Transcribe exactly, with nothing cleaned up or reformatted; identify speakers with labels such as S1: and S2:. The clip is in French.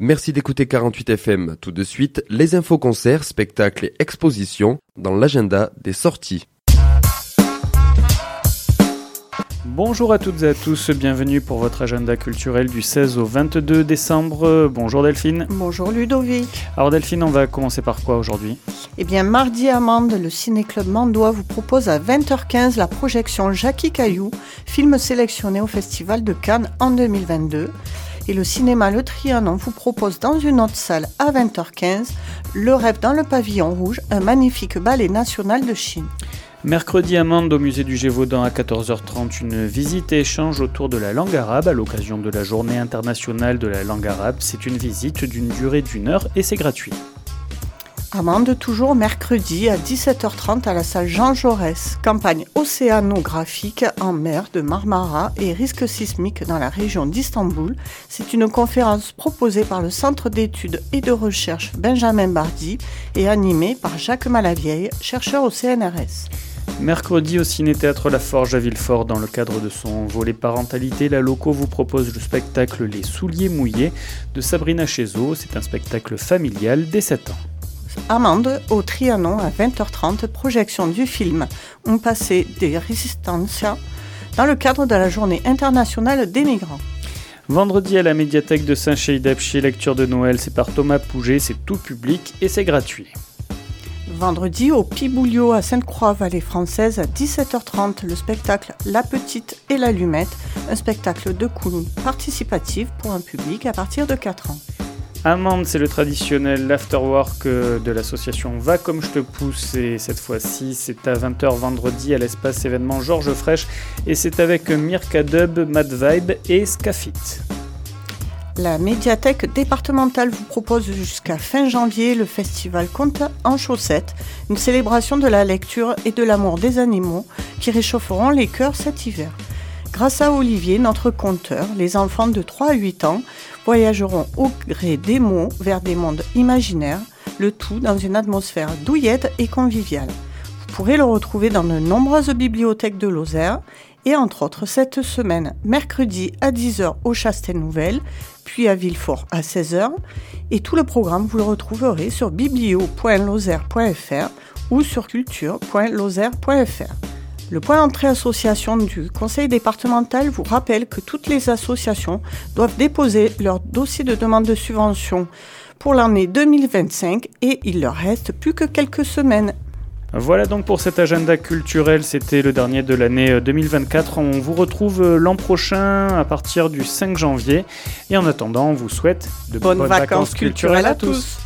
S1: Merci d'écouter quarante-huit F M. Tout de suite, les infos concerts, spectacles et expositions dans l'agenda des sorties.
S2: Bonjour à toutes et à tous, bienvenue pour votre agenda culturel du seize au vingt-deux décembre. Bonjour Delphine.
S3: Bonjour Ludovic.
S2: Alors Delphine, on va commencer par quoi aujourd'hui ?
S3: Eh bien, mardi à Mende, le Ciné-Club Mandois vous propose à vingt heures quinze la projection Jackie Caillou, film sélectionné au Festival de Cannes en deux mille vingt-deux. Et le cinéma Le Trianon vous propose dans une autre salle à vingt heures quinze Le Rêve dans le Pavillon Rouge, un magnifique ballet national de Chine.
S2: Mercredi à Mende, au musée du Gévaudan à quatorze heures trente, une visite et échange autour de la langue arabe à l'occasion de la journée internationale de la langue arabe. C'est une visite d'une durée d'une heure et c'est gratuit.
S3: À Mende, toujours mercredi à dix-sept heures trente à la salle Jean Jaurès. Campagne océanographique en mer de Marmara et risque sismique dans la région d'Istanbul. C'est une conférence proposée par le Centre d'études et de recherche Benjamin Bardi et animée par Jacques Malavieille, chercheur au C N R S.
S2: Mercredi au Ciné-Théâtre La Forge à Villefort, dans le cadre de son volet parentalité, la Loco vous propose le spectacle Les Souliers Mouillés de Sabrina Chezo. C'est un spectacle familial dès sept ans.
S3: À Mende, au Trianon, à vingt heures trente, projection du film Un passé de Resistencia dans le cadre de la Journée internationale des migrants.
S2: Vendredi à la médiathèque de Saint-Chély-d'Apcher, lecture de Noël, c'est par Thomas Pouget, c'est tout public et c'est gratuit.
S3: Vendredi au Piboulio à Sainte-Croix-Vallée Française à dix-sept heures trente, le spectacle La Petite et l'Allumette, un spectacle de clown participatif pour un public à partir de quatre ans.
S2: À Mende, c'est le traditionnel l'afterwork de l'association Va Comme Je Te Pousse et cette fois-ci c'est à vingt heures vendredi à l'espace événement Georges Frêche et c'est avec Mirka Dub, Mad Vibe et Scafit.
S3: La médiathèque départementale vous propose jusqu'à fin janvier le festival Contes en chaussettes, une célébration de la lecture et de l'amour des animaux qui réchaufferont les cœurs cet hiver. Grâce à Olivier, notre conteur, les enfants de trois à huit ans voyageront au gré des mots vers des mondes imaginaires, le tout dans une atmosphère douillette et conviviale. Vous pourrez le retrouver dans de nombreuses bibliothèques de Lozère et entre autres cette semaine, mercredi à dix heures au Chastel-Nouvelle, puis à Villefort à seize heures. Et tout le programme, vous le retrouverez sur biblio point lozère point f r ou sur culture point lozère point f r. Le point d'entrée association du conseil départemental vous rappelle que toutes les associations doivent déposer leur dossier de demande de subvention pour l'année deux mille vingt-cinq et il leur reste plus que quelques semaines.
S2: Voilà donc pour cet agenda culturel, c'était le dernier de l'année deux mille vingt-quatre. On vous retrouve l'an prochain à partir du cinq janvier et en attendant, on vous souhaite de
S3: bonnes,
S2: bonnes
S3: vacances,
S2: vacances culturelles à tous.